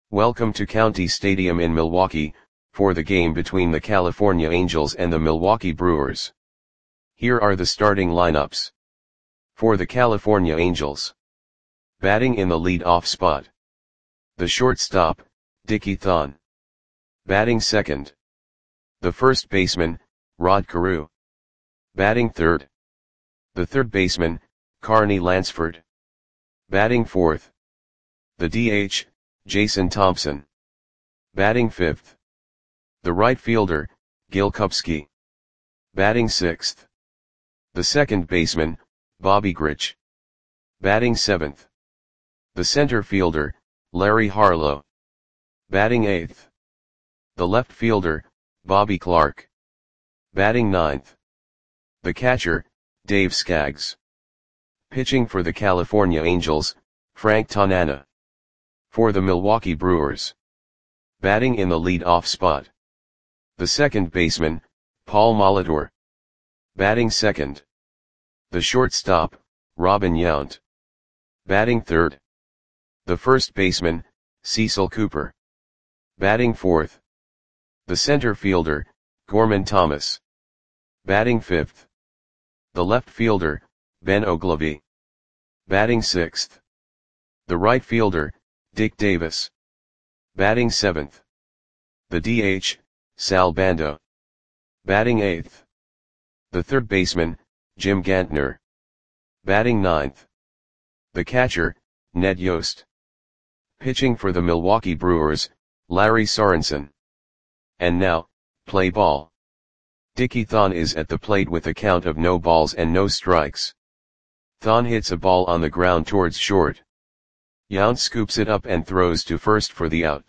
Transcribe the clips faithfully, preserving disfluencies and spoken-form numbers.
Welcome to County Stadium in Milwaukee, for the game between the California Angels and the Milwaukee Brewers. Here are the starting lineups. For the California Angels. Batting in the lead-off spot. The shortstop, Dickie Thon. Batting second. The first baseman, Rod Carew. Batting third. The third baseman, Carney Lansford. Batting fourth. The D H, Jason Thompson. Batting fifth. The right fielder, Gil Kupski. Batting sixth. The second baseman, Bobby Grich. Batting seventh. The center fielder, Larry Harlow. Batting eighth. The left fielder, Bobby Clark. Batting ninth. The catcher, Dave Skaggs. Pitching for the California Angels, Frank Tanana. For the Milwaukee Brewers. Batting in the lead-off spot. The second baseman, Paul Molitor. Batting second. The shortstop, Robin Yount. Batting third. The first baseman, Cecil Cooper. Batting fourth. The center fielder, Gorman Thomas. Batting fifth. The left fielder, Ben Oglivie. Batting sixth. The right fielder, Dick Davis. Batting seventh. The D H, Sal Bando. Batting eighth. The third baseman, Jim Gantner. Batting ninth. The catcher, Ned Yost. Pitching for the Milwaukee Brewers, Larry Sorensen. And now, play ball. Dickie Thon is at the plate with a count of no balls and no strikes. Thon hits a ball on the ground towards short. Yount scoops it up and throws to first for the out.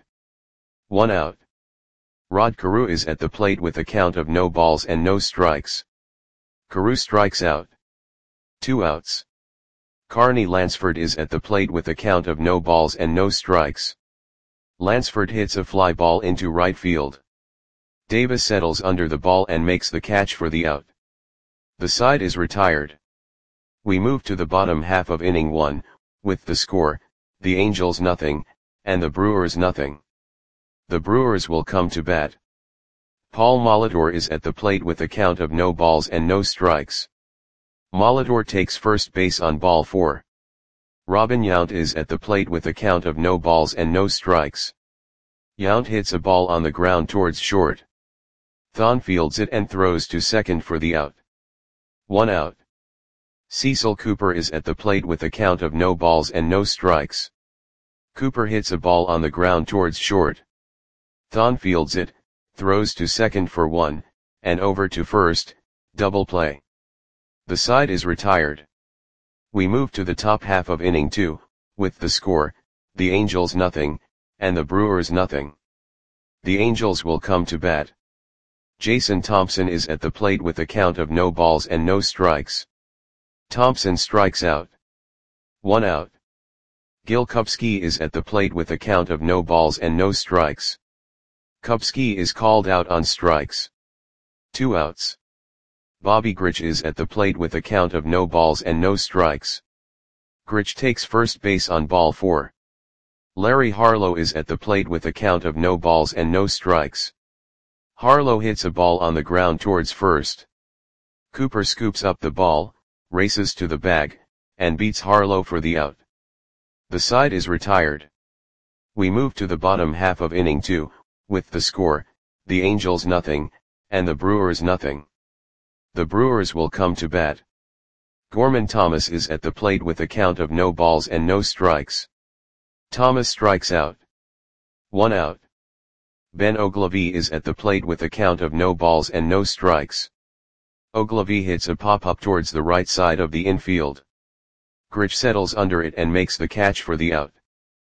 One out. Rod Carew is at the plate with a count of no balls and no strikes. Carew strikes out. Two outs. Carney Lansford is at the plate with a count of no balls and no strikes. Lansford hits a fly ball into right field. Davis settles under the ball and makes the catch for the out. The side is retired. We move to the bottom half of inning one, with the score, the Angels nothing, and the Brewers nothing. The Brewers will come to bat. Paul Molitor is at the plate with a count of no balls and no strikes. Molitor takes first base on ball four. Robin Yount is at the plate with a count of no balls and no strikes. Yount hits a ball on the ground towards short. Thon fields it and throws to second for the out. One out. Cecil Cooper is at the plate with a count of no balls and no strikes. Cooper hits a ball on the ground towards short. Thon fields it, throws to second for one, and over to first, double play. The side is retired. We move to the top half of inning two, with the score, the Angels nothing, and the Brewers nothing. The Angels will come to bat. Jason Thompson is at the plate with a count of no balls and no strikes. Thompson strikes out. One out. Gil Kupski is at the plate with a count of no balls and no strikes. Kupski is called out on strikes. Two outs. Bobby Grich is at the plate with a count of no balls and no strikes. Grich takes first base on ball four. Larry Harlow is at the plate with a count of no balls and no strikes. Harlow hits a ball on the ground towards first. Cooper scoops up the ball, races to the bag, and beats Harlow for the out. The side is retired. We move to the bottom half of inning two, with the score, the Angels nothing, and the Brewers nothing. The Brewers will come to bat. Gorman Thomas is at the plate with a count of no balls and no strikes. Thomas strikes out. One out. Ben Oglivie is at the plate with a count of no balls and no strikes. Oglivie hits a pop-up towards the right side of the infield. Grich settles under it and makes the catch for the out.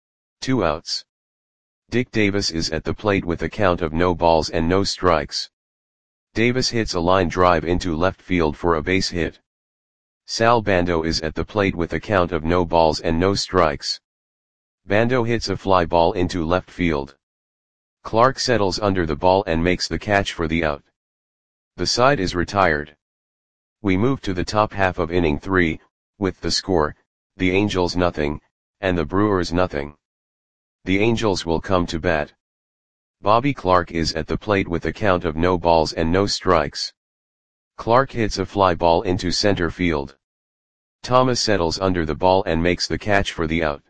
Two outs. Dick Davis is at the plate with a count of no balls and no strikes. Davis hits a line drive into left field for a base hit. Sal Bando is at the plate with a count of no balls and no strikes. Bando hits a fly ball into left field. Clark settles under the ball and makes the catch for the out. The side is retired. We move to the top half of inning three, with the score, the Angels nothing, and the Brewers nothing. The Angels will come to bat. Bobby Clark is at the plate with a count of no balls and no strikes. Clark hits a fly ball into center field. Thomas settles under the ball and makes the catch for the out.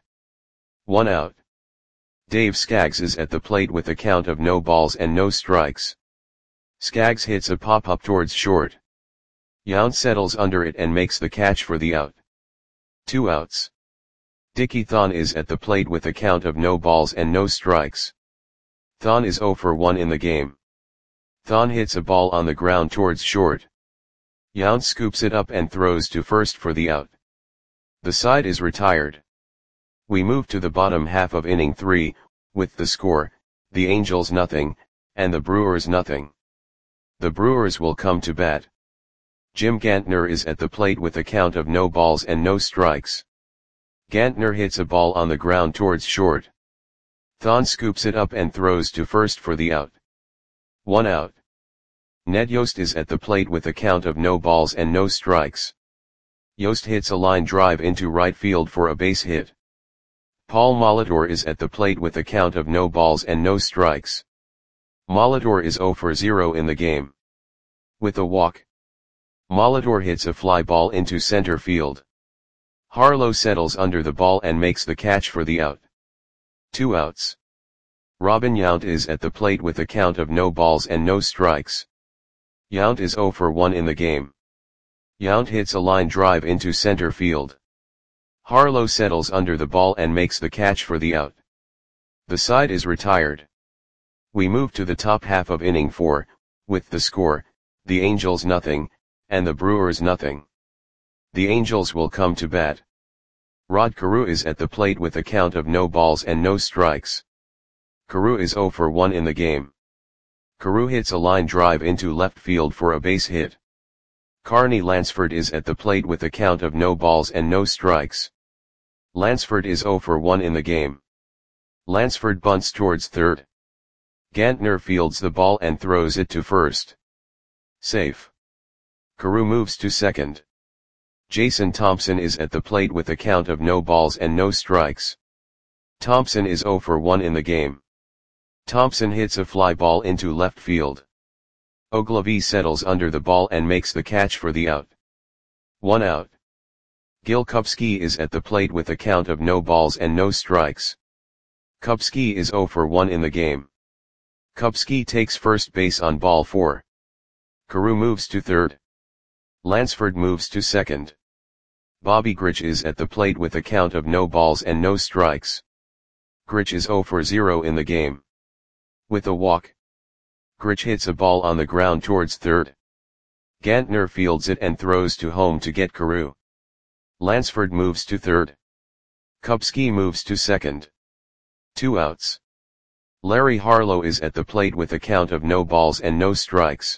One out. Dave Skaggs is at the plate with a count of no balls and no strikes. Skaggs hits a pop-up towards short. Yount settles under it and makes the catch for the out. Two outs. Dickie Thon is at the plate with a count of no balls and no strikes. Thon is oh for one in the game. Thon hits a ball on the ground towards short. Yount scoops it up and throws to first for the out. The side is retired. We move to the bottom half of inning three, with the score, the Angels nothing, and the Brewers nothing. The Brewers will come to bat. Jim Gantner is at the plate with a count of no balls and no strikes. Gantner hits a ball on the ground towards short. Thon scoops it up and throws to first for the out. One out. Ned Yost is at the plate with a count of no balls and no strikes. Yost hits a line drive into right field for a base hit. Paul Molitor is at the plate with a count of no balls and no strikes. Molitor is oh for zero in the game. With a walk. Molitor hits a fly ball into center field. Harlow settles under the ball and makes the catch for the out. Two outs. Robin Yount is at the plate with a count of no balls and no strikes. Yount is oh for one in the game. Yount hits a line drive into center field. Harlow settles under the ball and makes the catch for the out. The side is retired. We move to the top half of inning four, with the score, the Angels nothing, and the Brewers nothing. The Angels will come to bat. Rod Carew is at the plate with a count of no balls and no strikes. Carew is oh for one in the game. Carew hits a line drive into left field for a base hit. Carney Lansford is at the plate with a count of no balls and no strikes. Lansford is oh for one in the game. Lansford bunts towards third. Gantner fields the ball and throws it to first. Safe. Carew moves to second. Jason Thompson is at the plate with a count of no balls and no strikes. Thompson is oh for one in the game. Thompson hits a fly ball into left field. Ogilvie settles under the ball and makes the catch for the out. One out. Gil Kupski is at the plate with a count of no balls and no strikes. Kupski is oh for one in the game. Kupski takes first base on ball four. Carew moves to third. Lansford moves to second. Bobby Grich is at the plate with a count of no balls and no strikes. Grich is oh for zero in the game. With a walk. Grich hits a ball on the ground towards third. Gantner fields it and throws to home to get Carew. Lansford moves to third. Kupski moves to second. Two outs. Larry Harlow is at the plate with a count of no balls and no strikes.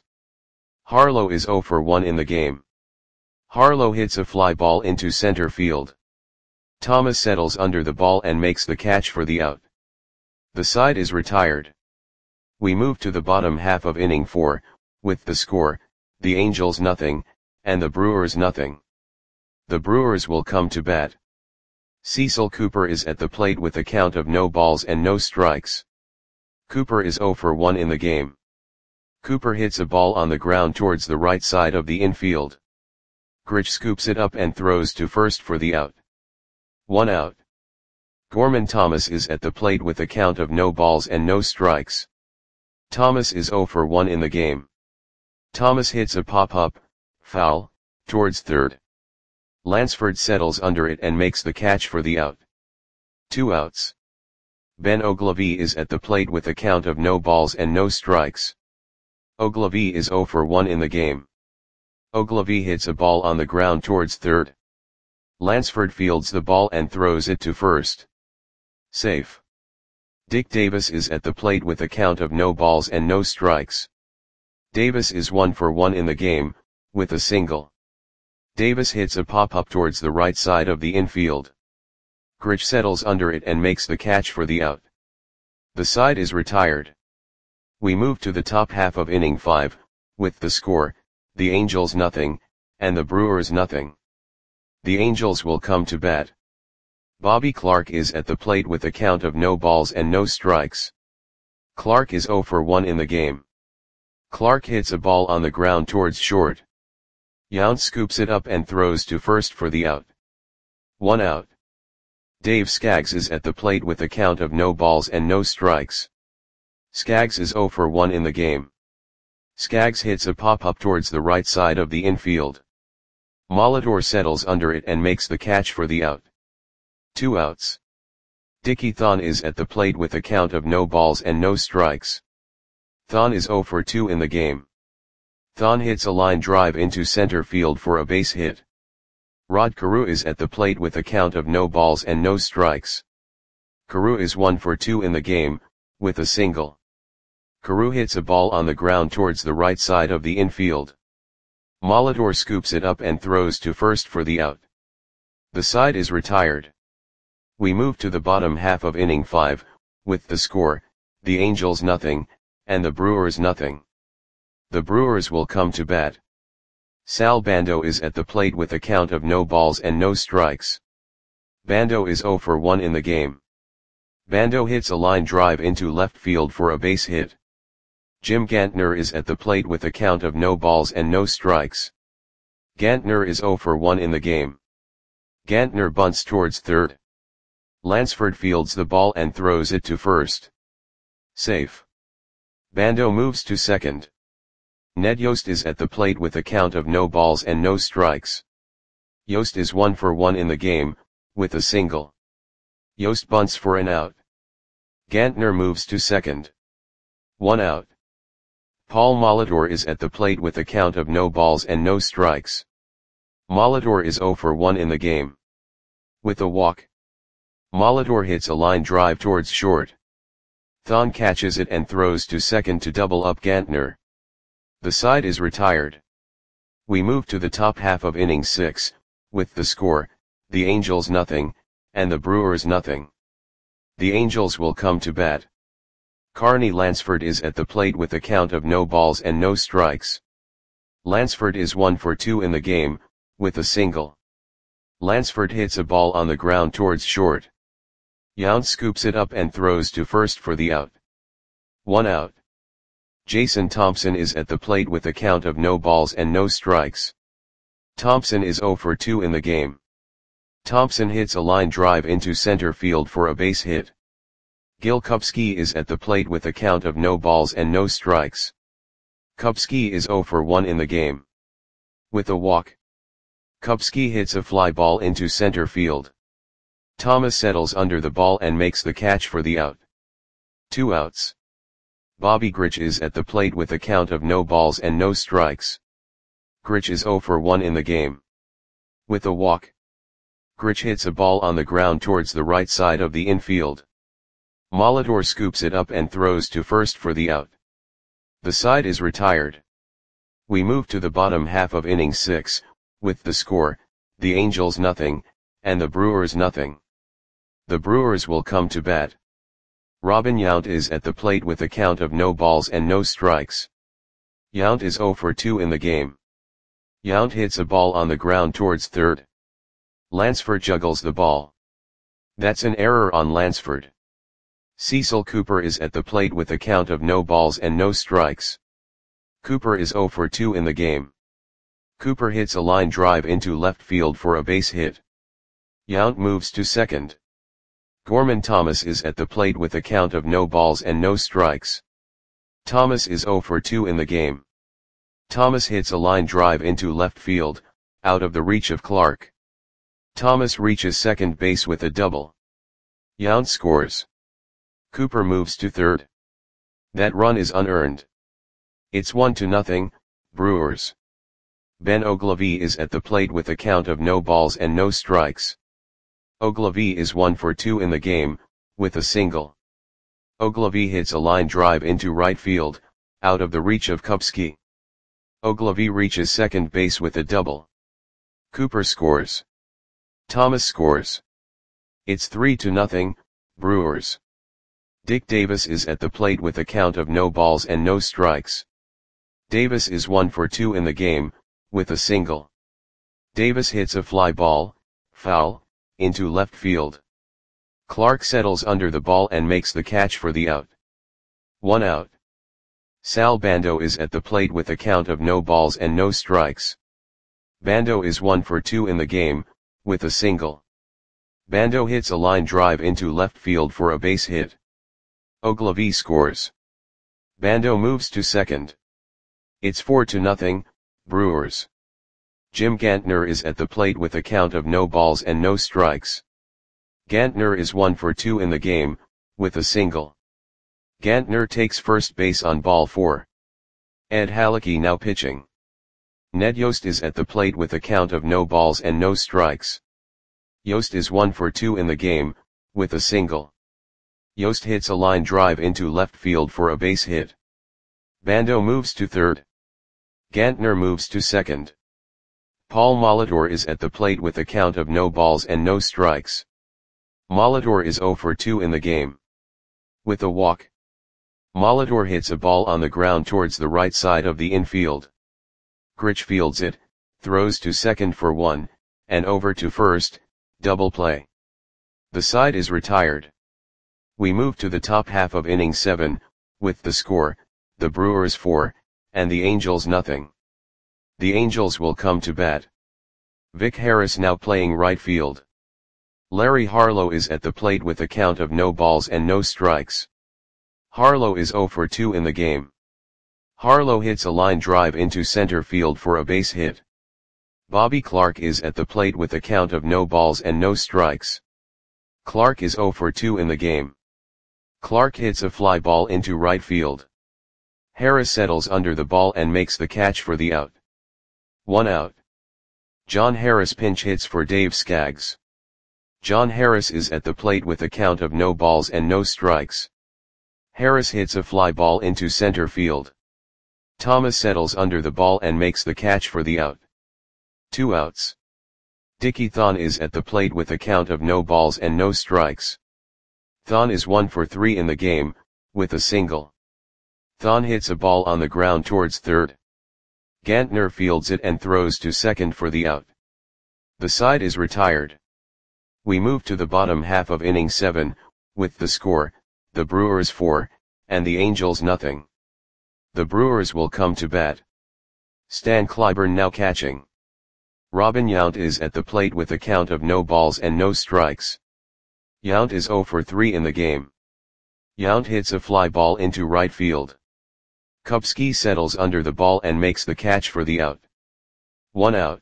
Harlow is oh for one in the game. Harlow hits a fly ball into center field. Thomas settles under the ball and makes the catch for the out. The side is retired. We move to the bottom half of inning four, with the score, the Angels nothing, and the Brewers nothing. The Brewers will come to bat. Cecil Cooper is at the plate with a count of no balls and no strikes. Cooper is oh for one in the game. Cooper hits a ball on the ground towards the right side of the infield. Grich scoops it up and throws to first for the out. One out. Gorman Thomas is at the plate with a count of no balls and no strikes. Thomas is oh for one in the game. Thomas hits a pop-up, foul, towards third. Lansford settles under it and makes the catch for the out. Two outs. Ben Ogilvie is at the plate with a count of no balls and no strikes. Ogilvie is oh for one in the game. Ogilvie hits a ball on the ground towards third. Lansford fields the ball and throws it to first. Safe. Dick Davis is at the plate with a count of no balls and no strikes. Davis is one for one in the game, with a single. Davis hits a pop-up towards the right side of the infield. Grich settles under it and makes the catch for the out. The side is retired. We move to the top half of inning five, with the score, the Angels nothing, and the Brewers nothing. The Angels will come to bat. Bobby Clark is at the plate with a count of no balls and no strikes. Clark is zero for one in the game. Clark hits a ball on the ground towards short. Yount scoops it up and throws to first for the out. One out. Dave Skaggs is at the plate with a count of no balls and no strikes. Skaggs is zero for one in the game. Skaggs hits a pop-up towards the right side of the infield. Molitor settles under it and makes the catch for the out. Two outs. Dickie Thon is at the plate with a count of no balls and no strikes. Thon is zero for two in the game. Thon hits a line drive into center field for a base hit. Rod Carew is at the plate with a count of no balls and no strikes. Carew is one for two in the game, with a single. Carew hits a ball on the ground towards the right side of the infield. Molitor scoops it up and throws to first for the out. The side is retired. We move to the bottom half of inning five, with the score, the Angels nothing, and the Brewers nothing. The Brewers will come to bat. Sal Bando is at the plate with a count of no balls and no strikes. Bando is zero for one in the game. Bando hits a line drive into left field for a base hit. Jim Gantner is at the plate with a count of no balls and no strikes. Gantner is zero for one in the game. Gantner bunts towards third. Lansford fields the ball and throws it to first. Safe. Bando moves to second. Ned Yost is at the plate with a count of no balls and no strikes. Yost is one for one in the game, with a single. Yost bunts for an out. Gantner moves to second. One out. Paul Molitor is at the plate with a count of no balls and no strikes. Molitor is zero for one in the game. With a walk. Molitor hits a line drive towards short. Thon catches it and throws to second to double up Gantner. The side is retired. We move to the top half of inning six, with the score, the Angels nothing, and the Brewers nothing. The Angels will come to bat. Carney Lansford is at the plate with a count of no balls and no strikes. Lansford is one for two in the game, with a single. Lansford hits a ball on the ground towards short. Yount scoops it up and throws to first for the out. One out. Jason Thompson is at the plate with a count of no balls and no strikes. Thompson is zero for two in the game. Thompson hits a line drive into center field for a base hit. Gil Kupski is at the plate with a count of no balls and no strikes. Kupski is zero for one in the game. With a walk. Kupski hits a fly ball into center field. Thomas settles under the ball and makes the catch for the out. Two outs. Bobby Grich is at the plate with a count of no balls and no strikes. Grich is zero for one in the game. With a walk. Grich hits a ball on the ground towards the right side of the infield. Molitor scoops it up and throws to first for the out. The side is retired. We move to the bottom half of inning six, with the score, the Angels nothing, and the Brewers nothing. The Brewers will come to bat. Robin Yount is at the plate with a count of no balls and no strikes. Yount is zero for two in the game. Yount hits a ball on the ground towards third. Lansford juggles the ball. That's an error on Lansford. Cecil Cooper is at the plate with a count of no balls and no strikes. Cooper is zero for two in the game. Cooper hits a line drive into left field for a base hit. Yount moves to second. Gorman Thomas is at the plate with a count of no balls and no strikes. Thomas is zero for two in the game. Thomas hits a line drive into left field, out of the reach of Clark. Thomas reaches second base with a double. Yount scores. Cooper moves to third. That run is unearned. It's one to nothing, Brewers. Ben Ogilvie is at the plate with a count of no balls and no strikes. Ogilvie is one for two in the game, with a single. Ogilvie hits a line drive into right field, out of the reach of Kupski. Ogilvie reaches second base with a double. Cooper scores. Thomas scores. It's three to nothing, Brewers. Dick Davis is at the plate with a count of no balls and no strikes. Davis is one for two in the game, with a single. Davis hits a fly ball, foul, into left field. Clark settles under the ball and makes the catch for the out. One out. Sal Bando is at the plate with a count of no balls and no strikes. Bando is one for two in the game, with a single. Bando hits a line drive into left field for a base hit. Ogilvy scores. Bando moves to second. It's four to nothing, Brewers. Jim Gantner is at the plate with a count of no balls and no strikes. Gantner is one for two in the game, with a single. Gantner takes first base on ball four. Ed Halicki now pitching. Ned Yost is at the plate with a count of no balls and no strikes. Yost is one for two in the game, with a single. Yost hits a line drive into left field for a base hit. Bando moves to third. Gantner moves to second. Paul Molitor is at the plate with a count of no balls and no strikes. Molitor is zero for two in the game. With a walk. Molitor hits a ball on the ground towards the right side of the infield. Grich fields it, throws to second for one, and over to first, double play. The side is retired. We move to the top half of inning seven, with the score, the Brewers four, and the Angels nothing. The Angels will come to bat. Vic Harris now playing right field. Larry Harlow is at the plate with a count of no balls and no strikes. Harlow is zero for two in the game. Harlow hits a line drive into center field for a base hit. Bobby Clark is at the plate with a count of no balls and no strikes. Clark is zero for two in the game. Clark hits a fly ball into right field. Harris settles under the ball and makes the catch for the out. One out. John Harris pinch hits for Dave Skaggs. John Harris is at the plate with a count of no balls and no strikes. Harris hits a fly ball into center field. Thomas settles under the ball and makes the catch for the out. Two outs. Dickie Thon is at the plate with a count of no balls and no strikes. Thon is one for three in the game, with a single. Thon hits a ball on the ground towards third. Gantner fields it and throws to second for the out. The side is retired. We move to the bottom half of inning seven, with the score, the Brewers four, and the Angels nothing. The Brewers will come to bat. Stan Clyburn now catching. Robin Yount is at the plate with a count of no balls and no strikes. Yount is zero for three in the game. Yount hits a fly ball into right field. Kupski settles under the ball and makes the catch for the out. One out.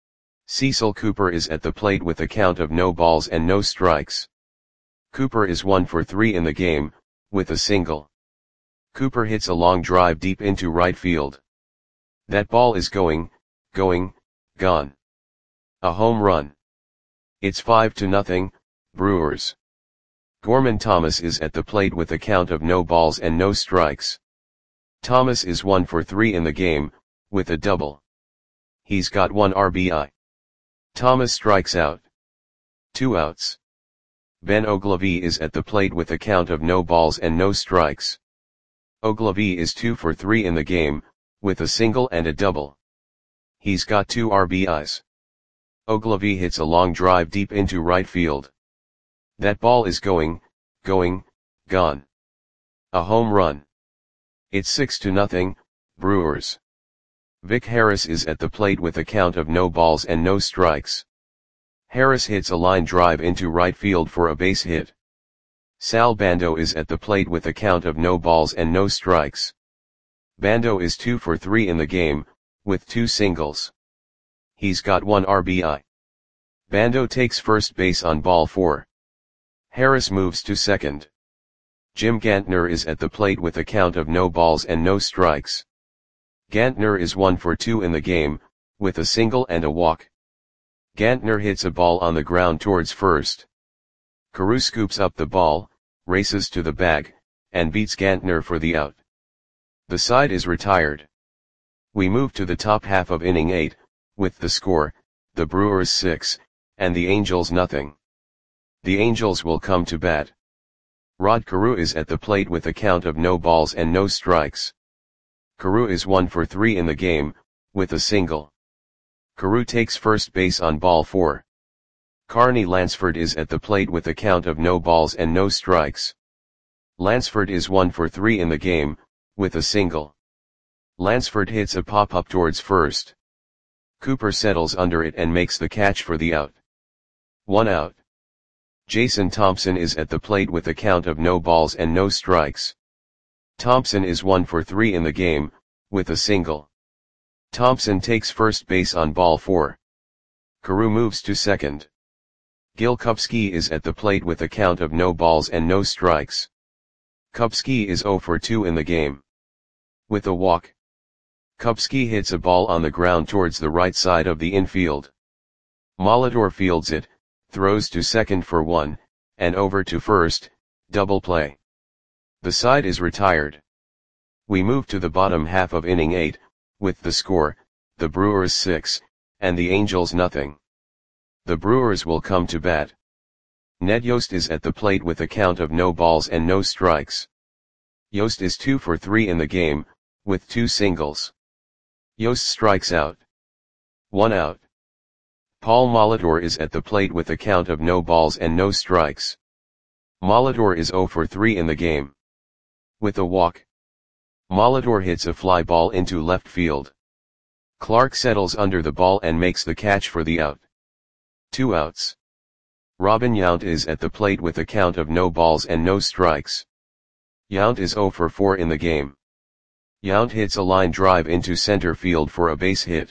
Cecil Cooper is at the plate with a count of no balls and no strikes. Cooper is one for three in the game, with a single. Cooper hits a long drive deep into right field. That ball is going, going, gone. A home run. It's five to nothing, Brewers. Gorman Thomas is at the plate with a count of no balls and no strikes. Thomas is one for three in the game, with a double. He's got one R B I. Thomas strikes out. Two outs. Ben Ogilvy is at the plate with a count of no balls and no strikes. Ogilvy is two for three in the game, with a single and a double. He's got two R B Is. Ogilvy hits a long drive deep into right field. That ball is going, going, gone. A home run. It's six to nothing, Brewers. Vic Harris is at the plate with a count of no balls and no strikes. Harris hits a line drive into right field for a base hit. Sal Bando is at the plate with a count of no balls and no strikes. Bando is two for three in the game, with two singles. He's got one R B I. Bando takes first base on ball four. Harris moves to second. Jim Gantner is at the plate with a count of no balls and no strikes. Gantner is one for two in the game, with a single and a walk. Gantner hits a ball on the ground towards first. Carew scoops up the ball, races to the bag, and beats Gantner for the out. The side is retired. We move to the top half of inning eight, with the score, the Brewers six, and the Angels nothing. The Angels will come to bat. Rod Carew is at the plate with a count of no balls and no strikes. Carew is one for three in the game, with a single. Carew takes first base on ball four. Carney Lansford is at the plate with a count of no balls and no strikes. Lansford is one for three in the game, with a single. Lansford hits a pop-up towards first. Cooper settles under it and makes the catch for the out. One out. Jason Thompson is at the plate with a count of no balls and no strikes. Thompson is one for three in the game, with a single. Thompson takes first base on ball four. Carew moves to second. Gil Kupski is at the plate with a count of no balls and no strikes. Kupski is zero for two in the game. With a walk. Kupski hits a ball on the ground towards the right side of the infield. Molitor fields it, throws to second for one, and over to first, double play. The side is retired. We move to the bottom half of inning eight, with the score, the Brewers six, and the Angels nothing. The Brewers will come to bat. Ned Yost is at the plate with a count of no balls and no strikes. Yost is two for three in the game, with two singles. Yost strikes out. One out. Paul Molitor is at the plate with a count of no balls and no strikes. Molitor is zero for three in the game. With a walk. Molitor hits a fly ball into left field. Clark settles under the ball and makes the catch for the out. Two outs. Robin Yount is at the plate with a count of no balls and no strikes. Yount is zero for four in the game. Yount hits a line drive into center field for a base hit.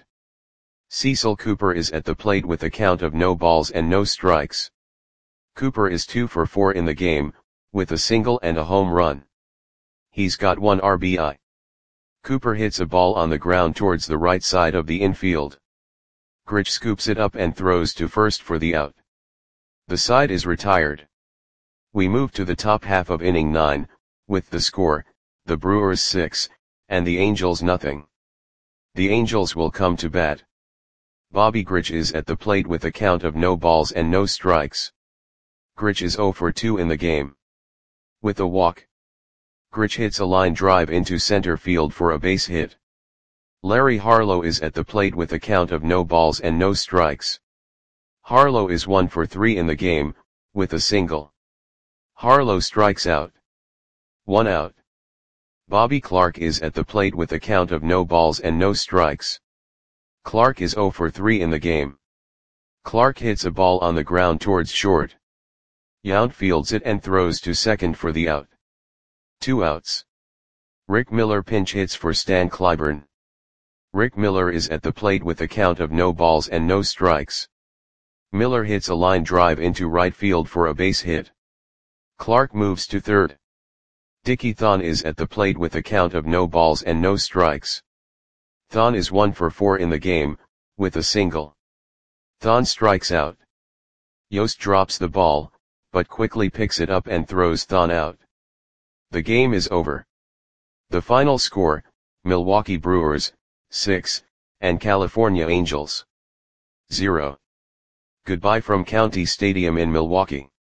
Cecil Cooper is at the plate with a count of no balls and no strikes. Cooper is two for four in the game, with a single and a home run. He's got one R B I. Cooper hits a ball on the ground towards the right side of the infield. Grich scoops it up and throws to first for the out. The side is retired. We move to the top half of inning nine, with the score, the Brewers six, and the Angels nothing. The Angels will come to bat. Bobby Grich is at the plate with a count of no balls and no strikes. Grich is zero for two in the game. With a walk. Grich hits a line drive into center field for a base hit. Larry Harlow is at the plate with a count of no balls and no strikes. Harlow is one for three in the game, with a single. Harlow strikes out. One out. Bobby Clark is at the plate with a count of no balls and no strikes. Clark is zero for three in the game. Clark hits a ball on the ground towards short. Yount fields it and throws to second for the out. Two outs. Rick Miller pinch hits for Stan Clyburn. Rick Miller is at the plate with a count of no balls and no strikes. Miller hits a line drive into right field for a base hit. Clark moves to third. Dickie Thon is at the plate with a count of no balls and no strikes. Thon is one for four in the game, with a single. Thon strikes out. Yost drops the ball, but quickly picks it up and throws Thon out. The game is over. The final score, Milwaukee Brewers, six, and California Angels, zero. Goodbye from County Stadium in Milwaukee.